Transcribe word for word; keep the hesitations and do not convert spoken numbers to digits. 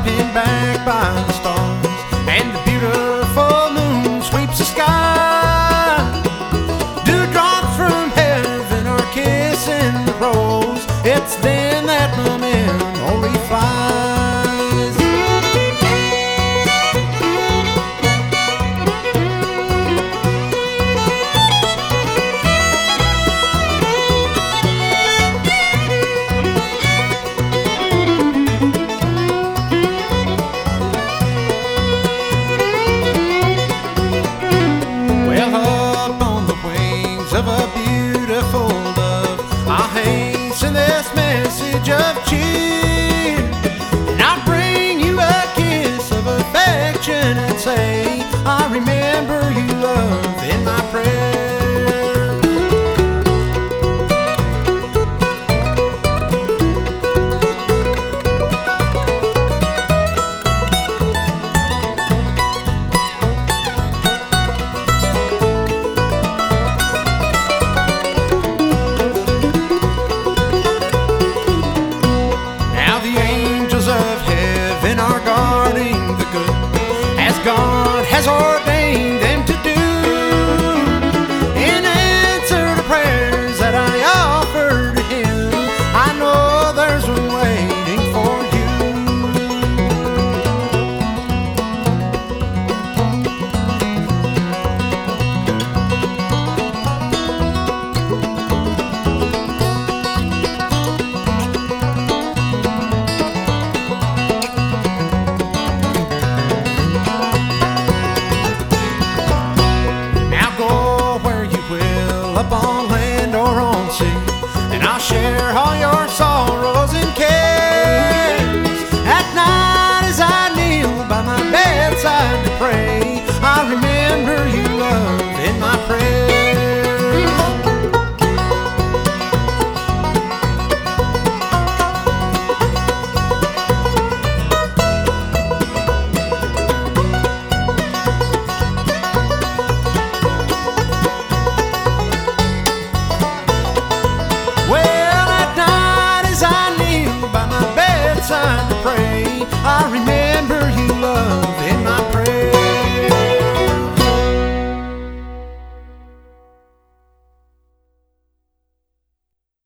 pinned back by the stars, and the beautiful moon sweeps the sky. Dewdrops from heaven are kissing the rose. It's then that my memory flies. Of a beautiful dove, I'll hasten this message of cheer, and I'll bring you a kiss of affection and say, I remember you, love, in my prayer. God has ordained them to do, in answer to prayers that I offer to Him. I know there's one waiting for you. Up on land or on sea, and I'll share all your sorrows and cares. At night as I kneel by my bedside to pray, I remember you, love, in my prayers. Well, at night as I kneel by my bedside to pray, I remember